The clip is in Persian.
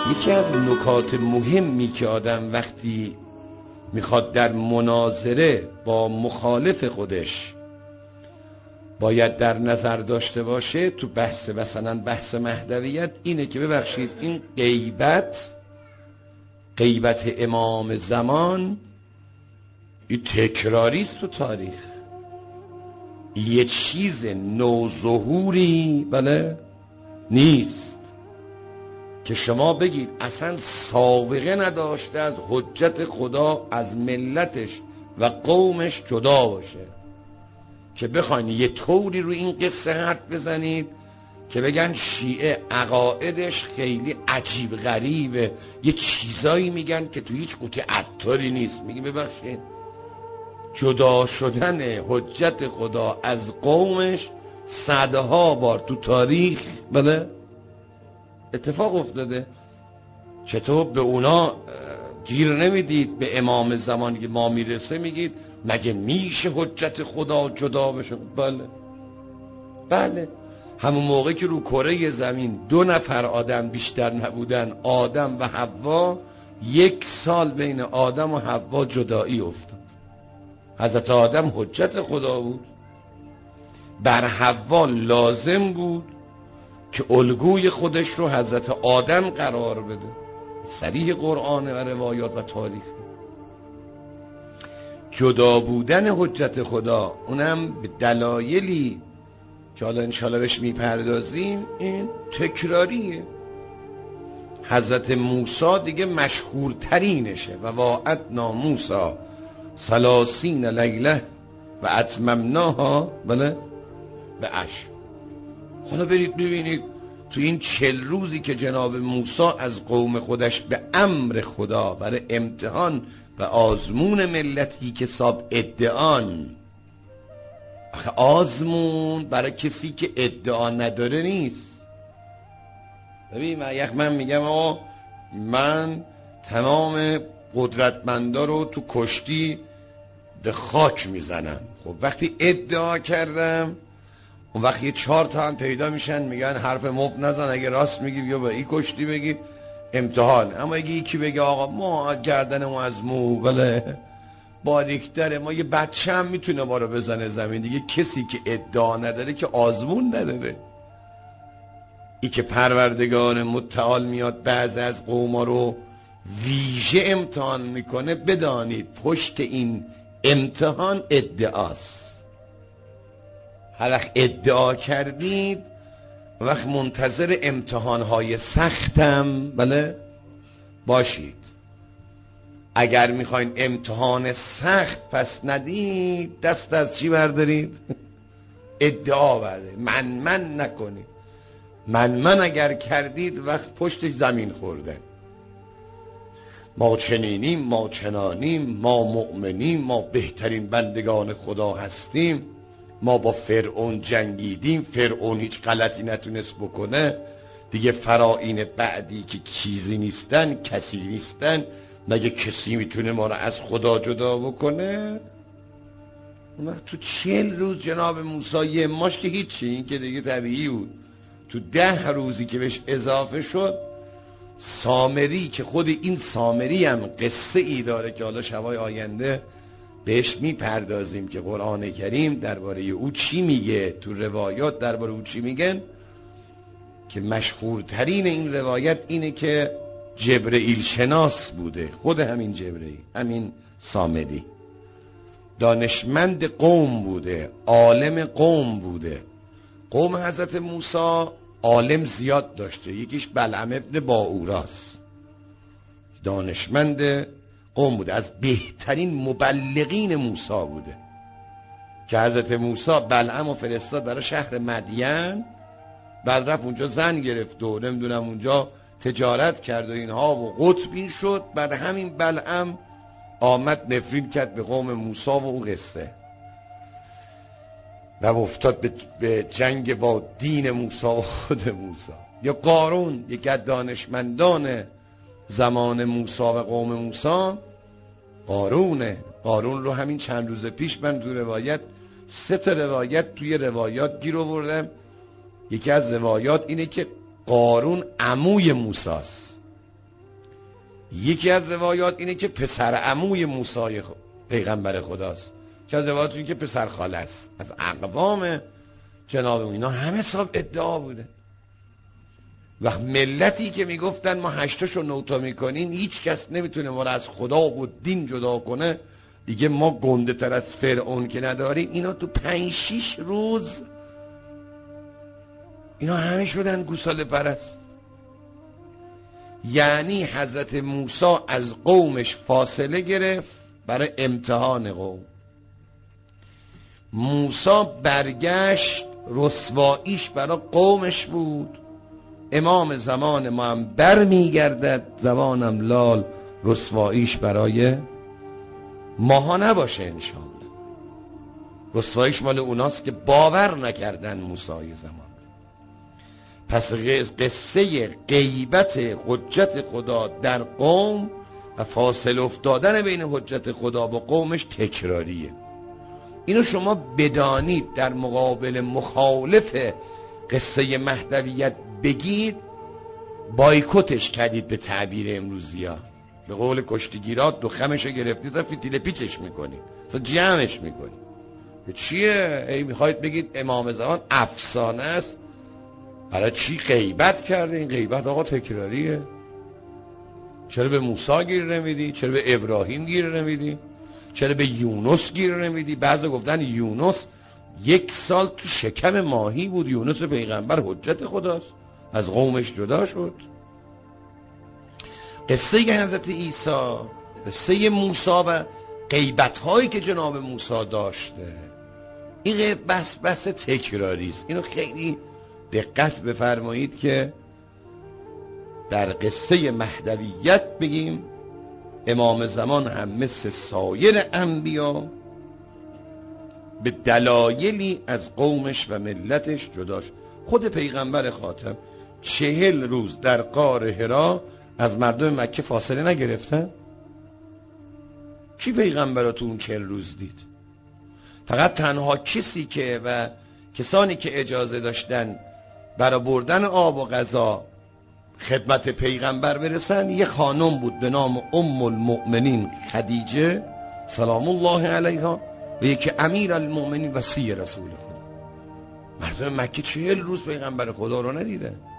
یکی از نکات مهمی که آدم وقتی میخواد در مناظره با مخالف خودش باید در نظر داشته باشه تو بحث مثلا بحث مهدویت اینه که ببخشید این غیبت امام زمان این تکراری است تو تاریخ، یه چیز نوظهوری بله نیست که شما بگید اصلا سابقه نداشته از حجت خدا از ملتش و قومش جدا باشه که بخواین یه طوری رو این قصه حرف بزنید که بگن شیعه عقایدش خیلی عجیب غریبه، یه چیزایی میگن که تو هیچ قوطی عطاری نیست. میگی ببخشید جدا شدن حجت خدا از قومش صدها بار تو تاریخ بله اتفاق افتاده. چطور به اونا گیر نمیدید؟ به امام زمانی که ما میرسه میگید مگه میشه حجت خدا جدا بشه؟ بله همون موقع که رو کره زمین 2 نفر آدم بیشتر نبودن، آدم و حوا، 1 سال بین آدم و حوا جدایی افتاد. حضرت آدم حجت خدا بود، بر حوا لازم بود که الگوی خودش رو حضرت آدم قرار بده. صریح قرآن و روایات و تاریخ. جدا بودن حجت خدا اونم به دلایلی که حالا انشاءالله بهش میپردازیم این تکراریه. حضرت موسی دیگه مشهورترینشه و واعدنا موسی 30 لیله و اتممناها بله به 10. حالا برید ببینید تو این 40 روزی که جناب موسی از قوم خودش به امر خدا برای امتحان و آزمون ملتی که صاحب ادعان، آخه آزمون برای کسی که ادعا نداره نیست. ببین من میگم آقا من تمام قدرتمندا رو تو کشتی به خاک میزنم. خب وقتی ادعا کردم اون وقت یه 4 تا هم پیدا میشن میگن حرف مفت نزن، اگه راست میگی بیا با این کشتی بگی امتحان. اما اگه یکی بگه آقا ما گردنمو از مو بله باریک‌تره، ما یه بچه هم میتونه ما رو بزنه زمین دیگه. کسی که ادعا نداره که آزمون نداره. ای که پروردگار متعال میاد بعض از قوما رو ویژه امتحان میکنه، بدانید پشت این امتحان ادعاست. هر وقت ادعا کردید وقت منتظر امتحانهای سختم بله باشید. اگر میخواین امتحان سخت پس ندید دست از چی بردارید؟ ادعا بردارید. من نکنید. من اگر کردید وقت پشتش زمین خورده. ما چنینیم، ما چنانیم، ما مؤمنیم، ما بهترین بندگان خدا هستیم، ما با فرعون جنگیدیم، فرعون هیچ غلطی نتونست بکنه دیگه. فرائین بعدی که کسی نیستن، مگه کسی میتونه ما رو از خدا جدا بکنه؟ اون وقت تو 40 روز جناب موسی یه ماش که هیچی، این که دیگه طبیعی بود. تو 10 روزی که بهش اضافه شد سامری، که خود این سامری هم قصه ای داره که حالا شبای آینده بهش میپردازیم که قرآن کریم درباره او چی میگه، تو روایات درباره او چی میگن. که مشهورترین این روایت اینه که جبرئیل شناس بوده، خود همین جبرئیل، همین سامری دانشمند قوم بوده، عالم قوم بوده. قوم حضرت موسی عالم زیاد داشته، یکیش بلعم ابن باوراست، دانشمند قوم بوده، از بهترین مبلغین موسی بوده که حضرت موسی بلعم و فرستاد برای شهر مدین. بعد رفت اونجا زن گرفت و نمیدونم اونجا تجارت کرد و اینها و قطبین شد. بعد همین بلعم آمد نفرین کرد به قوم موسی و اون قصه و افتاد به جنگ با دین موسی و خود موسی. یا قارون، یکی از دانشمندان زمان موسی و قوم موسی، قارون رو همین چند روز پیش من تو روایت 3 تا روایت توی روایات گیر آوردم. یکی از روایات اینه که قارون عموی موسی است. یکی از روایات اینه که پسر عموی موسی پیغمبر خداست، که از روایات اینه که پسر خاله است. از اقوام جناب اینا همه حساب ادعا بوده. و ملتی که میگفتن ما 8 تاشو 9 تا میکنیم، هیچ کس نمیتونه ما رو از خدا و دین جدا کنه، دیگه ما گنده تر از فرعون که نداریم. اینا تو 5-6 روز اینا همه شدن گوساله پرست. یعنی حضرت موسی از قومش فاصله گرفت برای امتحان قوم. موسی برگشت، رسواییش برای قومش بود. امام زمان ما هم بر میگردد، زمانم لال، رسواییش برای ماها نباشه انشاءالله. رسواییش مال اوناست که باور نکردن موسی زمان. پس قصه غیبت حجت خدا در قوم و فاصله افتادن بین حجت خدا و قومش تکراریه. اینو شما بدانید، در مقابل مخالف قصه مهدویت بگید بایکوتش کردید به تعبیر امروزی ها. به قول کشتیگیرات دو خمشو گرفتید و فتیله پیچش میکنید، جمعش میکنید. چیه؟ ای میخواید بگید امام زمان افسانه است، برای چی غیبت کرده؟ این غیبت آقا تکراریه. چرا به موسی گیر نمیدی؟ چرا به ابراهیم گیر نمیدی؟ چرا به یونس گیر نمیدی؟ بعضی گفتن یونس 1 سال تو شکم ماهی بود. یونس پیغمبر حجت خداست، از قومش جدا شد. قصه حضرت عیسی، قصه موسی و غیبت هایی که جناب موسی داشته، این بحث تکراری است. اینو خیلی دقت بفرمایید که در قصه مهدویت بگیم امام زمان هم مثل سایر انبیا به دلایلی از قومش و ملتش جدا شد. خود پیغمبر خاتم 40 روز در غار حرا از مردم مکه فاصله نگرفتن؟ کی پیغمبر رو تو اون 40 روز دید؟ فقط تنها کسی که و کسانی که اجازه داشتن برای بردن آب و غذا خدمت پیغمبر برسن یه خانم بود به نام ام المؤمنین خدیجه سلام الله علیها و یکی امیر المؤمنین وصی رسول خدا. مردم مکه 40 روز پیغمبر خدا رو ندیدن.